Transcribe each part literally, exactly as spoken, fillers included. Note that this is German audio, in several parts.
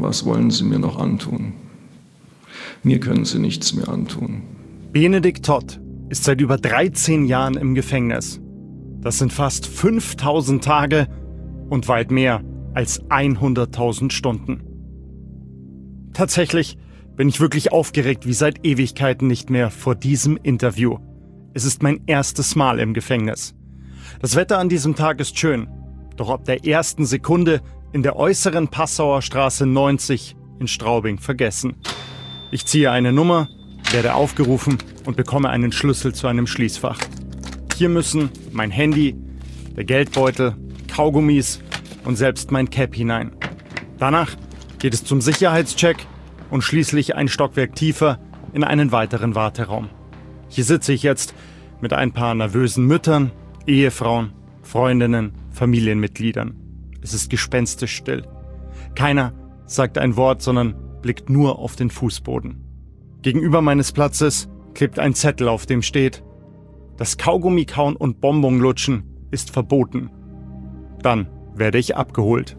was wollen Sie mir noch antun? Mir können Sie nichts mehr antun. Benedikt Todt ist seit über dreizehn Jahren im Gefängnis. Das sind fast fünftausend Tage und weit mehr als hunderttausend Stunden. Tatsächlich bin ich wirklich aufgeregt wie seit Ewigkeiten nicht mehr vor diesem Interview. Es ist mein erstes Mal im Gefängnis. Das Wetter an diesem Tag ist schön, doch ab der ersten Sekunde in der äußeren Passauer Straße neunzig in Straubing vergessen. Ich ziehe eine Nummer, werde aufgerufen und bekomme einen Schlüssel zu einem Schließfach. Hier müssen mein Handy, der Geldbeutel, Kaugummis und selbst mein Cap hinein. Danach geht es zum Sicherheitscheck und schließlich ein Stockwerk tiefer in einen weiteren Warteraum. Hier sitze ich jetzt mit ein paar nervösen Müttern, Ehefrauen, Freundinnen, Familienmitgliedern. Es ist gespenstisch still. Keiner sagt ein Wort, sondern blickt nur auf den Fußboden. Gegenüber meines Platzes klebt ein Zettel, auf dem steht: Das Kaugummi kauen und Bonbon lutschen ist verboten. Dann werde ich abgeholt.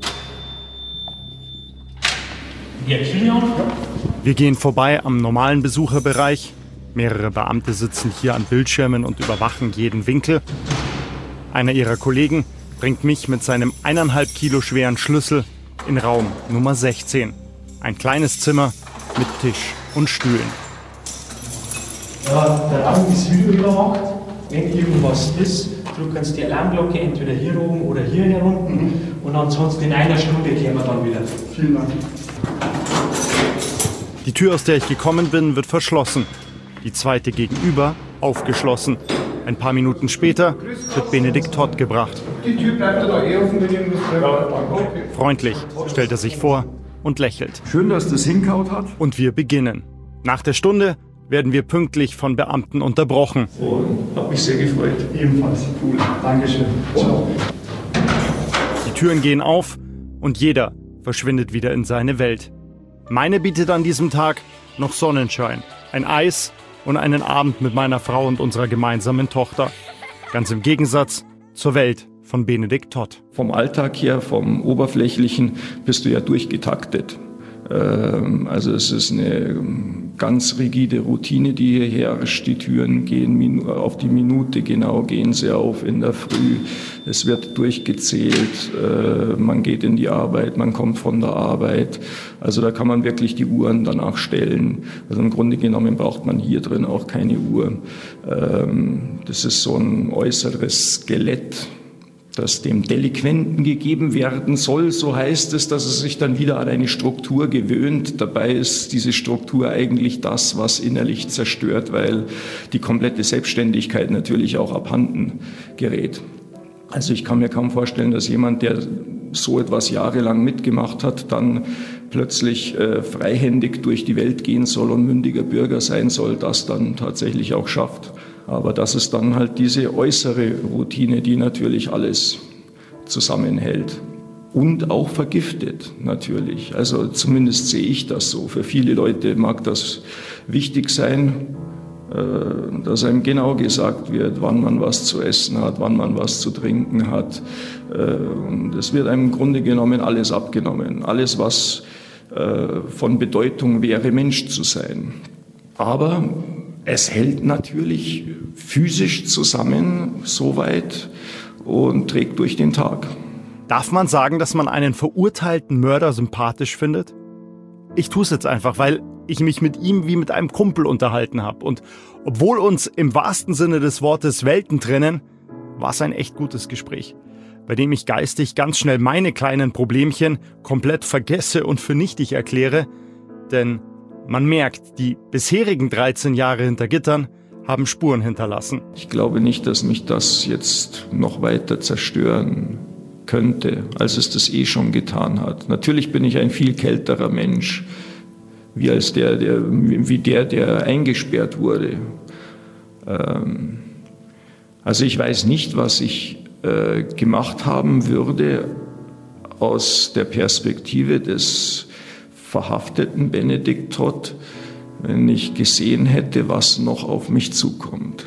Wir gehen vorbei am normalen Besucherbereich. Mehrere Beamte sitzen hier an Bildschirmen und überwachen jeden Winkel. Einer ihrer Kollegen bringt mich mit seinem eineinhalb Kilo schweren Schlüssel in Raum Nummer sechzehn. Ein kleines Zimmer mit Tisch und Stühlen. Ja, der Raum ist videoüberwacht. Wenn irgendwas ist, drücken Sie die Alarmglocke entweder hier oben oder hier herunten. Mhm. Und ansonsten in einer Stunde kehren wir dann wieder. Vielen Dank. Die Tür, aus der ich gekommen bin, wird verschlossen. Die zweite gegenüber aufgeschlossen. Ein paar Minuten später wird Benedikt Todt gebracht. Die Tür bleibt da eh offen, wenn irgendwas bleibt. Freundlich stellt er sich vor und lächelt. Schön, dass das hinkaut hat. Und wir beginnen. Nach der Stunde werden wir pünktlich von Beamten unterbrochen. Und hat mich sehr gefreut. Ebenfalls. Cool. Dankeschön. Ciao. Die Türen gehen auf und jeder verschwindet wieder in seine Welt. Meine bietet an diesem Tag noch Sonnenschein, ein Eis und einen Abend mit meiner Frau und unserer gemeinsamen Tochter. Ganz im Gegensatz zur Welt von Benedikt Todt. Vom Alltag her, vom Oberflächlichen, bist du ja durchgetaktet. Also es ist eine ganz rigide Routine, die hier herrscht. Die Türen gehen auf die Minute genau, gehen sie auf in der Früh. Es wird durchgezählt, man geht in die Arbeit, man kommt von der Arbeit. Also da kann man wirklich die Uhren danach stellen. Also im Grunde genommen braucht man hier drin auch keine Uhr. Das ist so ein äußeres Skelett, das dem Delinquenten gegeben werden soll, so heißt es, dass er sich dann wieder an eine Struktur gewöhnt. Dabei ist diese Struktur eigentlich das, was innerlich zerstört, weil die komplette Selbstständigkeit natürlich auch abhanden gerät. Also ich kann mir kaum vorstellen, dass jemand, der so etwas jahrelang mitgemacht hat, dann plötzlich äh, freihändig durch die Welt gehen soll und mündiger Bürger sein soll, das dann tatsächlich auch schafft. Aber das ist dann halt diese äußere Routine, die natürlich alles zusammenhält und auch vergiftet natürlich. Also zumindest sehe ich das so. Für viele Leute mag das wichtig sein, dass einem genau gesagt wird, wann man was zu essen hat, wann man was zu trinken hat. Und es wird einem im Grunde genommen alles abgenommen. Alles, was von Bedeutung wäre, Mensch zu sein. Aber es hält natürlich physisch zusammen, soweit, und trägt durch den Tag. Darf man sagen, dass man einen verurteilten Mörder sympathisch findet? Ich tue es jetzt einfach, weil ich mich mit ihm wie mit einem Kumpel unterhalten habe. Und obwohl uns im wahrsten Sinne des Wortes Welten trennen, war es ein echt gutes Gespräch, bei dem ich geistig ganz schnell meine kleinen Problemchen komplett vergesse und für nichtig erkläre. Denn man merkt, die bisherigen dreizehn Jahre hinter Gittern haben Spuren hinterlassen. Ich glaube nicht, dass mich das jetzt noch weiter zerstören könnte, als es das eh schon getan hat. Natürlich bin ich ein viel kälterer Mensch, wie, als der, der, wie der, der eingesperrt wurde. Ähm, also ich weiß nicht, was ich äh, gemacht haben würde aus der Perspektive des verhafteten Benedikt Todt, wenn ich gesehen hätte, was noch auf mich zukommt.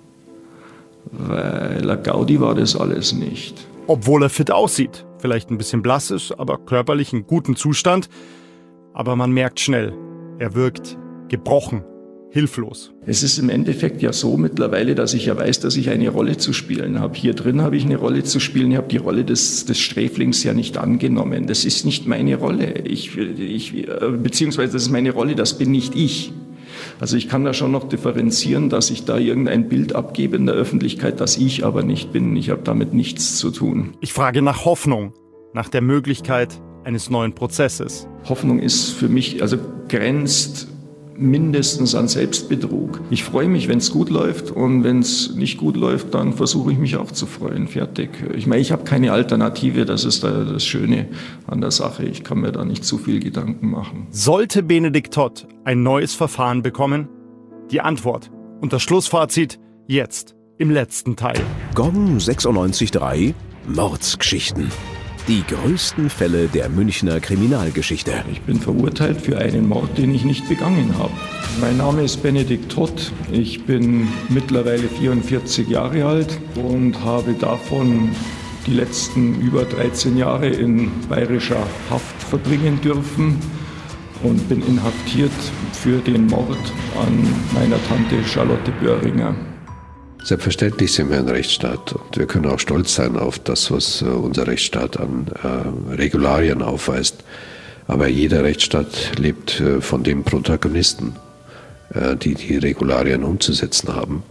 Weil la Gaudi war das alles nicht. Obwohl er fit aussieht, vielleicht ein bisschen blass ist, aber körperlich in gutem Zustand, aber man merkt schnell, er wirkt gebrochen, hilflos. Es ist im Endeffekt ja so mittlerweile, dass ich ja weiß, dass ich eine Rolle zu spielen habe. Hier drin habe ich eine Rolle zu spielen. Ich habe die Rolle des, des Sträflings ja nicht angenommen. Das ist nicht meine Rolle. Ich, ich, beziehungsweise das ist meine Rolle, das bin nicht ich. Also ich kann da schon noch differenzieren, dass ich da irgendein Bild abgebe in der Öffentlichkeit, das ich aber nicht bin. Ich habe damit nichts zu tun. Ich frage nach Hoffnung, nach der Möglichkeit eines neuen Prozesses. Hoffnung ist für mich, also grenzt mindestens an Selbstbetrug. Ich freue mich, wenn es gut läuft, und wenn es nicht gut läuft, dann versuche ich mich auch zu freuen. Fertig. Ich meine, ich habe keine Alternative, das ist das Schöne an der Sache. Ich kann mir da nicht zu viel Gedanken machen. Sollte Benedikt Todt ein neues Verfahren bekommen? Die Antwort und das Schlussfazit jetzt im letzten Teil. Gong sechsundneunzig Komma drei Mordsgeschichten. Die größten Fälle der Münchner Kriminalgeschichte. Ich bin verurteilt für einen Mord, den ich nicht begangen habe. Mein Name ist Benedikt Todt. Ich bin mittlerweile vierundvierzig Jahre alt und habe davon die letzten über dreizehn Jahre in bayerischer Haft verbringen dürfen und bin inhaftiert für den Mord an meiner Tante Charlotte Böhringer. Selbstverständlich sind wir ein Rechtsstaat und wir können auch stolz sein auf das, was unser Rechtsstaat an äh, Regularien aufweist. Aber jeder Rechtsstaat lebt äh, von den Protagonisten, äh, die die Regularien umzusetzen haben.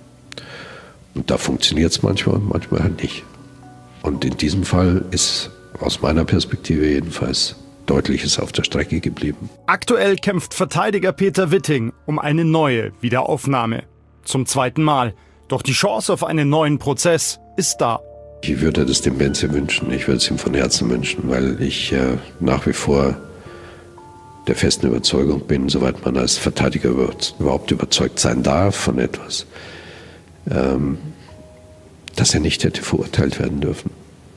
Und da funktioniert es manchmal, manchmal halt nicht. Und in diesem Fall ist aus meiner Perspektive jedenfalls Deutliches auf der Strecke geblieben. Aktuell kämpft Verteidiger Peter Witting um eine neue Wiederaufnahme. Zum zweiten Mal. Doch die Chance auf einen neuen Prozess ist da. Ich würde das dem Benze wünschen. Ich würde es ihm von Herzen wünschen, weil ich äh, nach wie vor der festen Überzeugung bin, soweit man als Verteidiger überhaupt überzeugt sein darf von etwas, ähm, dass er nicht hätte verurteilt werden dürfen.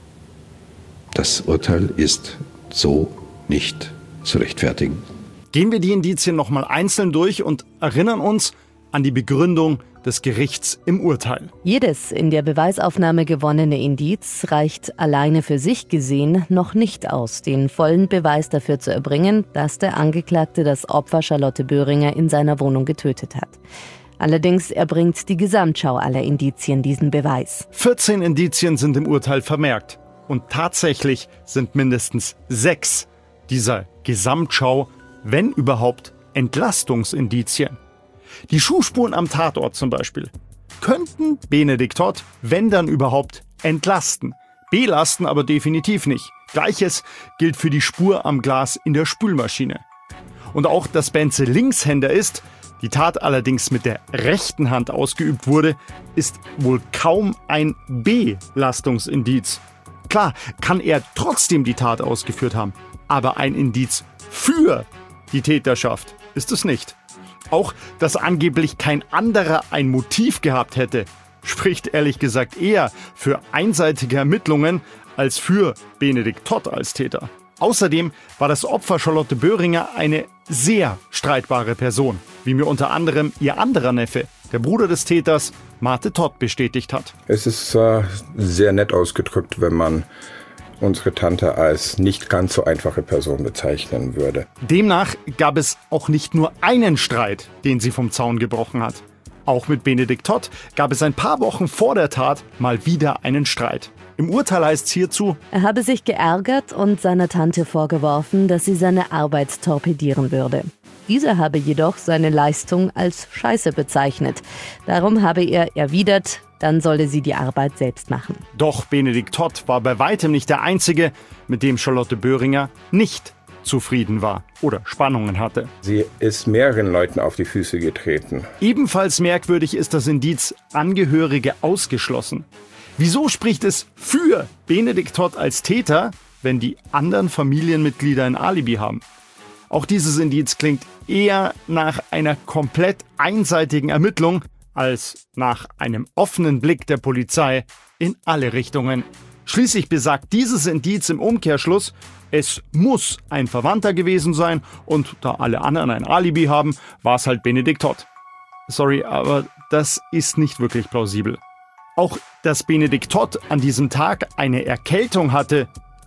Das Urteil ist so nicht zu rechtfertigen. Gehen wir die Indizien nochmal einzeln durch und erinnern uns an die Begründung des Gerichts im Urteil. Jedes in der Beweisaufnahme gewonnene Indiz reicht alleine für sich gesehen noch nicht aus, den vollen Beweis dafür zu erbringen, dass der Angeklagte das Opfer Charlotte Böhringer in seiner Wohnung getötet hat. Allerdings erbringt die Gesamtschau aller Indizien diesen Beweis. vierzehn Indizien sind im Urteil vermerkt. Und tatsächlich sind mindestens sechs dieser Gesamtschau, wenn überhaupt, Entlastungsindizien. Die Schuhspuren am Tatort zum Beispiel könnten Benedikt Todt, wenn dann überhaupt, entlasten. Belasten aber definitiv nicht. Gleiches gilt für die Spur am Glas in der Spülmaschine. Und auch, dass Benze Linkshänder ist, die Tat allerdings mit der rechten Hand ausgeübt wurde, ist wohl kaum ein Belastungsindiz. Klar, kann er trotzdem die Tat ausgeführt haben, aber ein Indiz für die Täterschaft ist es nicht. Auch, dass angeblich kein anderer ein Motiv gehabt hätte, spricht ehrlich gesagt eher für einseitige Ermittlungen als für Benedikt Todt als Täter. Außerdem war das Opfer Charlotte Böhringer eine sehr streitbare Person, wie mir unter anderem ihr anderer Neffe, der Bruder des Täters, Mate Todt, bestätigt hat. Es ist äh, sehr nett ausgedrückt, wenn man unsere Tante als nicht ganz so einfache Person bezeichnen würde. Demnach gab es auch nicht nur einen Streit, den sie vom Zaun gebrochen hat. Auch mit Benedikt Todt gab es ein paar Wochen vor der Tat mal wieder einen Streit. Im Urteil heißt es hierzu: Er habe sich geärgert und seiner Tante vorgeworfen, dass sie seine Arbeit torpedieren würde. Diese habe jedoch seine Leistung als Scheiße bezeichnet. Darum habe er erwidert, dann solle sie die Arbeit selbst machen. Doch Benedikt Todt war bei weitem nicht der Einzige, mit dem Charlotte Böhringer nicht zufrieden war oder Spannungen hatte. Sie ist mehreren Leuten auf die Füße getreten. Ebenfalls merkwürdig ist das Indiz Angehörige ausgeschlossen. Wieso spricht es für Benedikt Todt als Täter, wenn die anderen Familienmitglieder ein Alibi haben? Auch dieses Indiz klingt eher nach einer komplett einseitigen Ermittlung als nach einem offenen Blick der Polizei in alle Richtungen. Schließlich besagt dieses Indiz im Umkehrschluss, es muss ein Verwandter gewesen sein und da alle anderen ein Alibi haben, war es halt Benedikt Todt. Sorry, aber das ist nicht wirklich plausibel. Auch, dass Benedikt Todt an diesem Tag eine Erkältung hatte,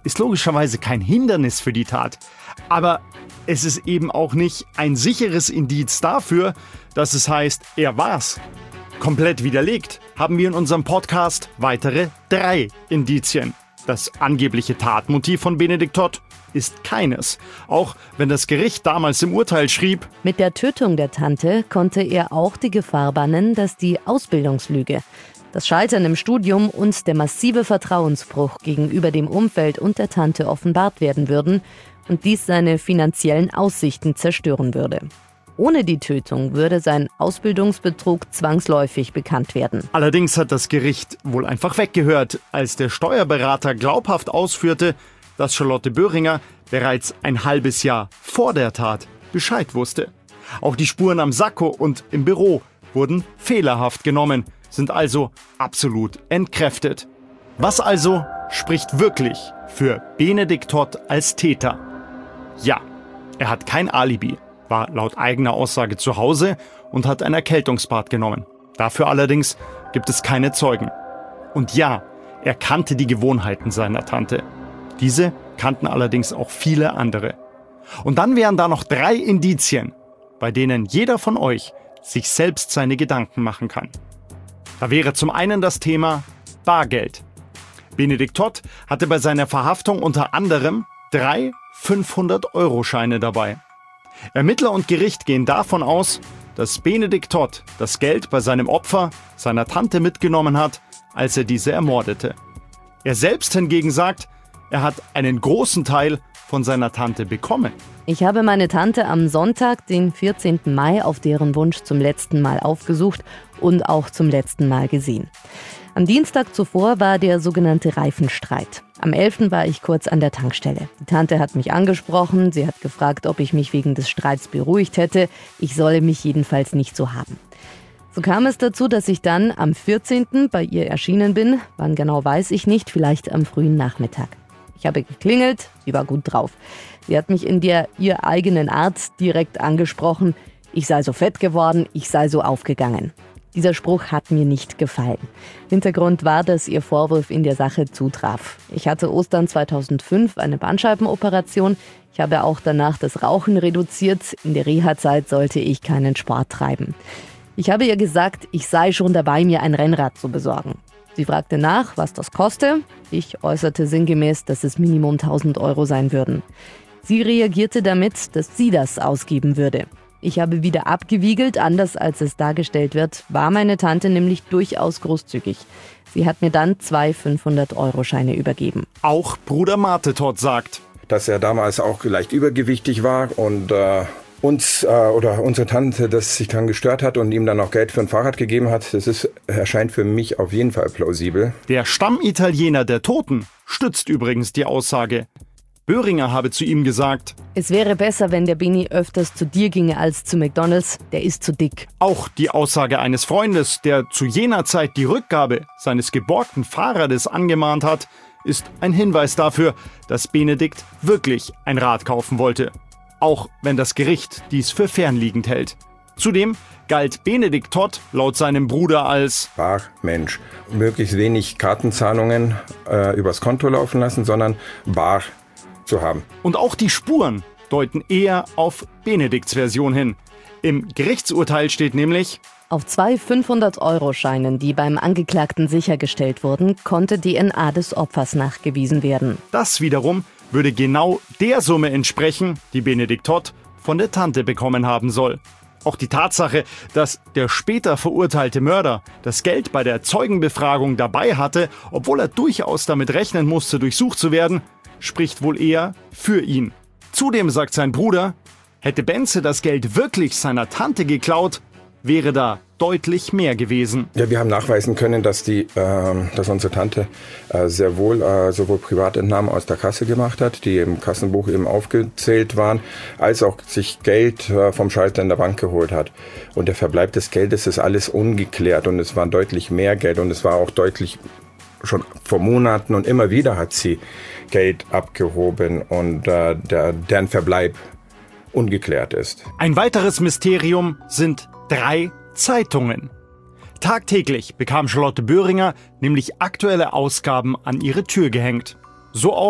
ist logischerweise kein Hindernis für die Tat. Aber es ist eben auch nicht ein sicheres Indiz dafür, dass es heißt, er war's. Komplett widerlegt haben wir in unserem Podcast weitere drei Indizien. Das angebliche Tatmotiv von Benedikt Todt ist keines. Auch wenn das Gericht damals im Urteil schrieb: Mit der Tötung der Tante konnte er auch die Gefahr bannen, dass die Ausbildungslüge, das Scheitern im Studium und der massive Vertrauensbruch gegenüber dem Umfeld und der Tante offenbart werden würden und dies seine finanziellen Aussichten zerstören würde. Ohne die Tötung würde sein Ausbildungsbetrug zwangsläufig bekannt werden. Allerdings hat das Gericht wohl einfach weggehört, als der Steuerberater glaubhaft ausführte, dass Charlotte Böhringer bereits ein halbes Jahr vor der Tat Bescheid wusste. Auch die Spuren am Sakko und im Büro wurden fehlerhaft genommen, sind also absolut entkräftet. Was also spricht wirklich für Benedikt Todt als Täter? Ja, er hat kein Alibi, war laut eigener Aussage zu Hause und hat ein Erkältungsbad genommen. Dafür allerdings gibt es keine Zeugen. Und ja, er kannte die Gewohnheiten seiner Tante. Diese kannten allerdings auch viele andere. Und dann wären da noch drei Indizien, bei denen jeder von euch sich selbst seine Gedanken machen kann. Da wäre zum einen das Thema Bargeld. Benedikt Todt hatte bei seiner Verhaftung unter anderem drei fünfhundert-Euro-Scheine dabei. Ermittler und Gericht gehen davon aus, dass Benedikt Todt das Geld bei seinem Opfer, seiner Tante, mitgenommen hat, als er diese ermordete. Er selbst hingegen sagt, er hat einen großen Teil von seiner Tante bekommen. Ich habe meine Tante am Sonntag, den vierzehnten Mai, auf deren Wunsch zum letzten Mal aufgesucht und auch zum letzten Mal gesehen. Am Dienstag zuvor war der sogenannte Reifenstreit. Am elften war ich kurz an der Tankstelle. Die Tante hat mich angesprochen, sie hat gefragt, ob ich mich wegen des Streits beruhigt hätte. Ich solle mich jedenfalls nicht so haben. So kam es dazu, dass ich dann am vierzehnten bei ihr erschienen bin. Wann genau weiß ich nicht, vielleicht am frühen Nachmittag. Ich habe geklingelt, sie war gut drauf. Sie hat mich in der ihr eigenen Art direkt angesprochen. Ich sei so fett geworden, ich sei so aufgegangen. Dieser Spruch hat mir nicht gefallen. Hintergrund war, dass ihr Vorwurf in der Sache zutraf. Ich hatte Ostern zweitausendfünf eine Bandscheibenoperation. Ich habe auch danach das Rauchen reduziert. In der Reha-Zeit sollte ich keinen Sport treiben. Ich habe ihr gesagt, ich sei schon dabei, mir ein Rennrad zu besorgen. Sie fragte nach, was das koste. Ich äußerte sinngemäß, dass es Minimum tausend Euro sein würden. Sie reagierte damit, dass sie das ausgeben würde. Ich habe wieder abgewiegelt, anders als es dargestellt wird, war meine Tante nämlich durchaus großzügig. Sie hat mir dann zwei fünfhundert-Euro-Scheine übergeben. Auch Bruder Mate Todt sagt, dass er damals auch leicht übergewichtig war und äh, uns äh, oder unsere Tante das sich dann gestört hat und ihm dann auch Geld für ein Fahrrad gegeben hat. Das ist, erscheint für mich auf jeden Fall plausibel. Der Stammitaliener der Toten stützt übrigens die Aussage. Böhringer habe zu ihm gesagt, es wäre besser, wenn der Beni öfters zu dir ginge als zu McDonald's, der ist zu dick. Auch die Aussage eines Freundes, der zu jener Zeit die Rückgabe seines geborgten Fahrrades angemahnt hat, ist ein Hinweis dafür, dass Benedikt wirklich ein Rad kaufen wollte. Auch wenn das Gericht dies für fernliegend hält. Zudem galt Benedikt Todt laut seinem Bruder als Barmensch. Möglichst wenig Kartenzahlungen äh, übers Konto laufen lassen, sondern bar zu haben. Und auch die Spuren deuten eher auf Benedikts Version hin. Im Gerichtsurteil steht nämlich: Auf zwei fünfhundert-Euro-Scheinen, die beim Angeklagten sichergestellt wurden, konnte D N A des Opfers nachgewiesen werden. Das wiederum würde genau der Summe entsprechen, die Benedikt Todt von der Tante bekommen haben soll. Auch die Tatsache, dass der später verurteilte Mörder das Geld bei der Zeugenbefragung dabei hatte, obwohl er durchaus damit rechnen musste, durchsucht zu werden, spricht wohl eher für ihn. Zudem sagt sein Bruder, hätte Benze das Geld wirklich seiner Tante geklaut, wäre da deutlich mehr gewesen. Ja, wir haben nachweisen können, dass, die, äh, dass unsere Tante äh, sehr wohl äh, sowohl Privatentnahmen aus der Kasse gemacht hat, die im Kassenbuch eben aufgezählt waren, als auch sich Geld äh, vom Schalter in der Bank geholt hat. Und der Verbleib des Geldes ist alles ungeklärt und es war deutlich mehr Geld und es war auch deutlich schon vor Monaten und immer wieder hat sie Geld abgehoben und äh, der, deren Verbleib ungeklärt ist. Ein weiteres Mysterium sind drei Zeitungen. Tagtäglich bekam Charlotte Böhringer nämlich aktuelle Ausgaben an ihre Tür gehängt. So auch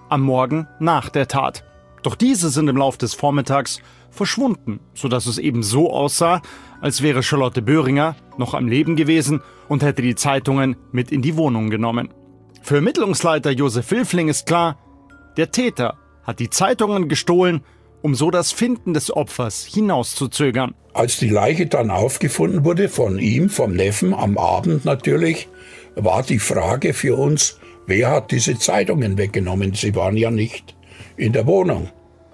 am Morgen nach der Tat. Doch diese sind im Lauf des Vormittags verschwunden, sodass es eben so aussah, als wäre Charlotte Böhringer noch am Leben gewesen und hätte die Zeitungen mit in die Wohnung genommen. Für Ermittlungsleiter Josef Wilfling ist klar, der Täter hat die Zeitungen gestohlen, um so das Finden des Opfers hinauszuzögern. Als die Leiche dann aufgefunden wurde, von ihm, vom Neffen, am Abend natürlich, war die Frage für uns, wer hat diese Zeitungen weggenommen? Sie waren ja nicht in der Wohnung.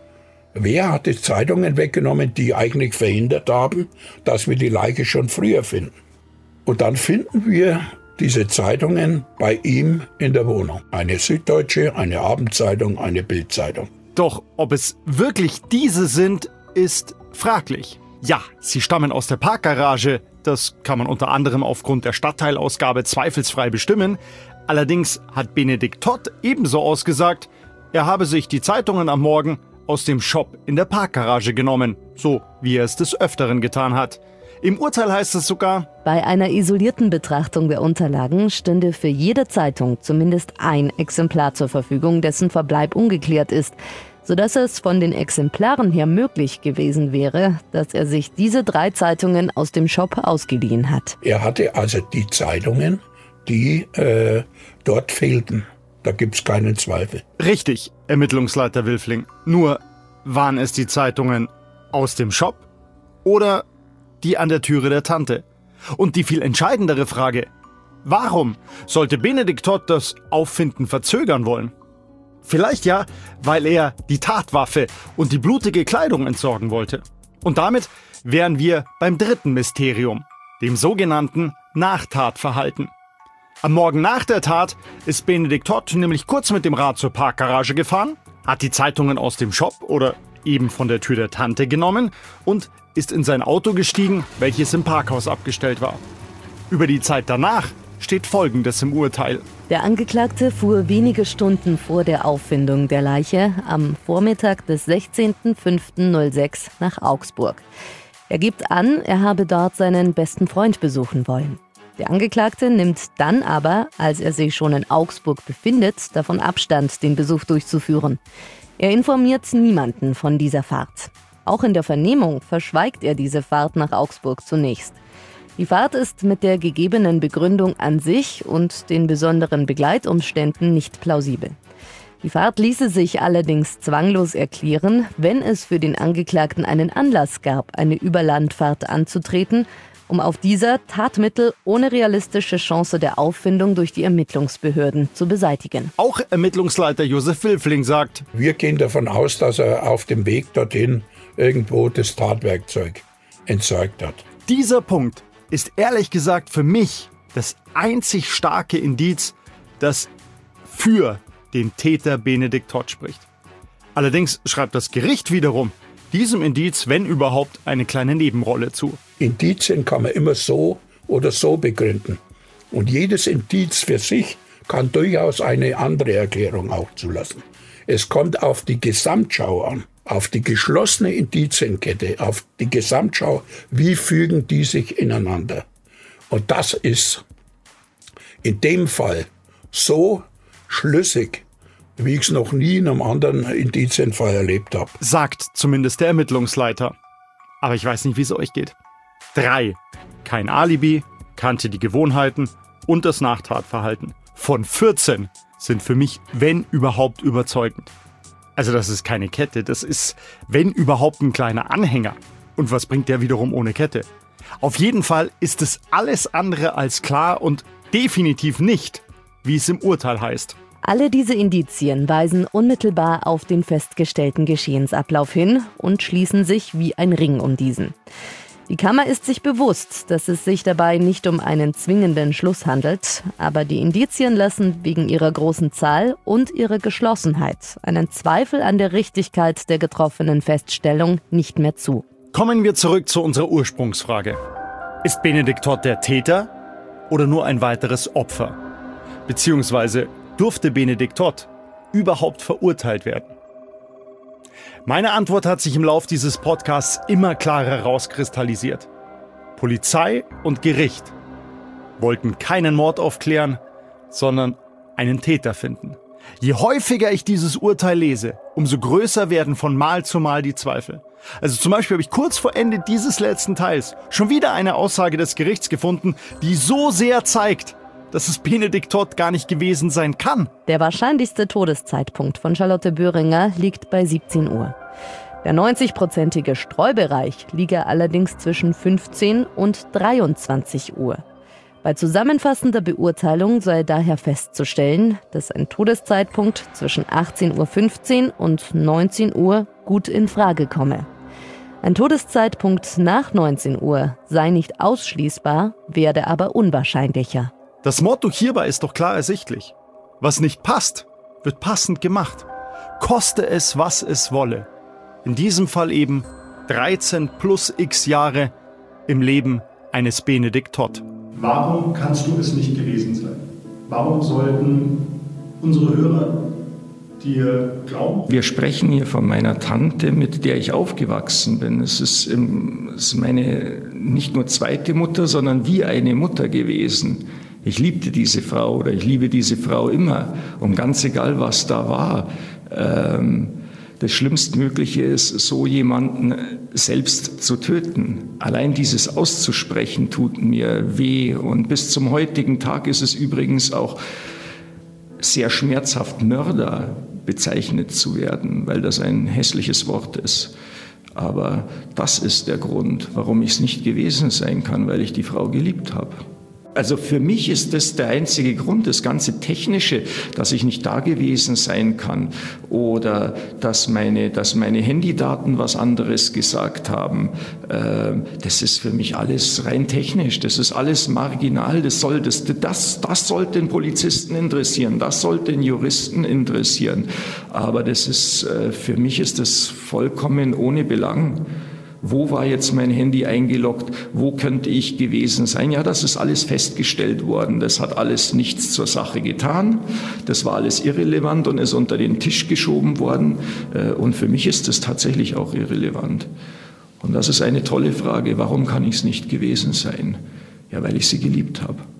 Wer hat die Zeitungen weggenommen, die eigentlich verhindert haben, dass wir die Leiche schon früher finden? Und dann finden wir diese Zeitungen bei ihm in der Wohnung. Eine Süddeutsche, eine Abendzeitung, eine Bildzeitung. Doch ob es wirklich diese sind, ist fraglich. Ja, sie stammen aus der Parkgarage. Das kann man unter anderem aufgrund der Stadtteilausgabe zweifelsfrei bestimmen. Allerdings hat Benedikt Todt ebenso ausgesagt, er habe sich die Zeitungen am Morgen aus dem Shop in der Parkgarage genommen, so wie er es des Öfteren getan hat. Im Urteil heißt es sogar: Bei einer isolierten Betrachtung der Unterlagen stünde für jede Zeitung zumindest ein Exemplar zur Verfügung, dessen Verbleib ungeklärt ist, sodass es von den Exemplaren her möglich gewesen wäre, dass er sich diese drei Zeitungen aus dem Shop ausgeliehen hat. Er hatte also die Zeitungen, die äh, dort fehlten. Da gibt's keinen Zweifel. Richtig, Ermittlungsleiter Wilfling. Nur, waren es die Zeitungen aus dem Shop oder die an der Türe der Tante? Und die viel entscheidendere Frage: Warum sollte Benedikt Todt das Auffinden verzögern wollen? Vielleicht ja, weil er die Tatwaffe und die blutige Kleidung entsorgen wollte. Und damit wären wir beim dritten Mysterium, dem sogenannten Nachtatverhalten. Am Morgen nach der Tat ist Benedikt Todt nämlich kurz mit dem Rad zur Parkgarage gefahren, hat die Zeitungen aus dem Shop oder eben von der Tür der Tante genommen und ist in sein Auto gestiegen, welches im Parkhaus abgestellt war. Über die Zeit danach steht Folgendes im Urteil. Der Angeklagte fuhr wenige Stunden vor der Auffindung der Leiche am Vormittag des sechzehnten fünften nullsechs nach Augsburg. Er gibt an, er habe dort seinen besten Freund besuchen wollen. Der Angeklagte nimmt dann aber, als er sich schon in Augsburg befindet, davon Abstand, den Besuch durchzuführen. Er informiert niemanden von dieser Fahrt. Auch in der Vernehmung verschweigt er diese Fahrt nach Augsburg zunächst. Die Fahrt ist mit der gegebenen Begründung an sich und den besonderen Begleitumständen nicht plausibel. Die Fahrt ließe sich allerdings zwanglos erklären, wenn es für den Angeklagten einen Anlass gab, eine Überlandfahrt anzutreten, um auf dieser Tatmittel ohne realistische Chance der Auffindung durch die Ermittlungsbehörden zu beseitigen. Auch Ermittlungsleiter Josef Wilfling sagt: Wir gehen davon aus, dass er auf dem Weg dorthin irgendwo das Tatwerkzeug entsorgt hat. Dieser Punkt ist ehrlich gesagt für mich das einzig starke Indiz, das für den Täter Benedikt Todt spricht. Allerdings schreibt das Gericht wiederum diesem Indiz, wenn überhaupt, eine kleine Nebenrolle zu. Indizien kann man immer so oder so begründen. Und jedes Indiz für sich kann durchaus eine andere Erklärung auch zulassen. Es kommt auf die Gesamtschau an, auf die geschlossene Indizienkette, auf die Gesamtschau, wie fügen die sich ineinander. Und das ist in dem Fall so schlüssig, wie ich es noch nie in einem anderen Indizienfall erlebt habe. Sagt zumindest der Ermittlungsleiter. Aber ich weiß nicht, wie es euch geht. Drei. Kein Alibi, kannte die Gewohnheiten und das Nachtatverhalten. Von vierzehn sind für mich, wenn überhaupt, überzeugend. Also das ist keine Kette, das ist, wenn überhaupt, ein kleiner Anhänger. Und was bringt der wiederum ohne Kette? Auf jeden Fall ist es alles andere als klar und definitiv nicht, wie es im Urteil heißt. Alle diese Indizien weisen unmittelbar auf den festgestellten Geschehensablauf hin und schließen sich wie ein Ring um diesen. Die Kammer ist sich bewusst, dass es sich dabei nicht um einen zwingenden Schluss handelt, aber die Indizien lassen wegen ihrer großen Zahl und ihrer Geschlossenheit einen Zweifel an der Richtigkeit der getroffenen Feststellung nicht mehr zu. Kommen wir zurück zu unserer Ursprungsfrage. Ist Benedikt Todt der Täter oder nur ein weiteres Opfer? Beziehungsweise durfte Benedikt Todt überhaupt verurteilt werden? Meine Antwort hat sich im Lauf dieses Podcasts immer klarer herauskristallisiert. Polizei und Gericht wollten keinen Mord aufklären, sondern einen Täter finden. Je häufiger ich dieses Urteil lese, umso größer werden von Mal zu Mal die Zweifel. Also zum Beispiel habe ich kurz vor Ende dieses letzten Teils schon wieder eine Aussage des Gerichts gefunden, die so sehr zeigt, dass es Benedikt Todt gar nicht gewesen sein kann. Der wahrscheinlichste Todeszeitpunkt von Charlotte Böhringer liegt bei siebzehn Uhr. Der neunzig-prozentige Streubereich liege allerdings zwischen fünfzehn und dreiundzwanzig Uhr. Bei zusammenfassender Beurteilung sei daher festzustellen, dass ein Todeszeitpunkt zwischen achtzehn Uhr fünfzehn und neunzehn Uhr gut in Frage komme. Ein Todeszeitpunkt nach neunzehn Uhr sei nicht ausschließbar, werde aber unwahrscheinlicher. Das Motto hierbei ist doch klar ersichtlich. Was nicht passt, wird passend gemacht. Koste es, was es wolle. In diesem Fall eben dreizehn plus x Jahre im Leben eines Benedikt Todt. Warum kannst du es nicht gewesen sein? Warum sollten unsere Hörer dir glauben? Wir sprechen hier von meiner Tante, mit der ich aufgewachsen bin. Es ist, es ist meine nicht nur zweite Mutter, sondern wie eine Mutter gewesen. Ich liebte diese Frau oder ich liebe diese Frau immer. Und ganz egal, was da war. Ähm, Das Schlimmstmögliche ist, so jemanden selbst zu töten. Allein dieses auszusprechen tut mir weh. Und bis zum heutigen Tag ist es übrigens auch sehr schmerzhaft, Mörder bezeichnet zu werden, weil das ein hässliches Wort ist. Aber das ist der Grund, warum ich es nicht gewesen sein kann, weil ich die Frau geliebt habe. Also für mich ist das der einzige Grund, das ganze Technische, dass ich nicht da gewesen sein kann oder dass meine, dass meine Handydaten was anderes gesagt haben. Äh, das ist für mich alles rein technisch, das ist alles marginal, das soll, das, das, das sollte den Polizisten interessieren, das sollte den Juristen interessieren. Aber das ist, äh, für mich ist das vollkommen ohne Belang. Wo war jetzt mein Handy eingeloggt? Wo könnte ich gewesen sein? Ja, das ist alles festgestellt worden. Das hat alles nichts zur Sache getan. Das war alles irrelevant und ist unter den Tisch geschoben worden. Und für mich ist das tatsächlich auch irrelevant. Und das ist eine tolle Frage. Warum kann ich es nicht gewesen sein? Ja, weil ich sie geliebt habe.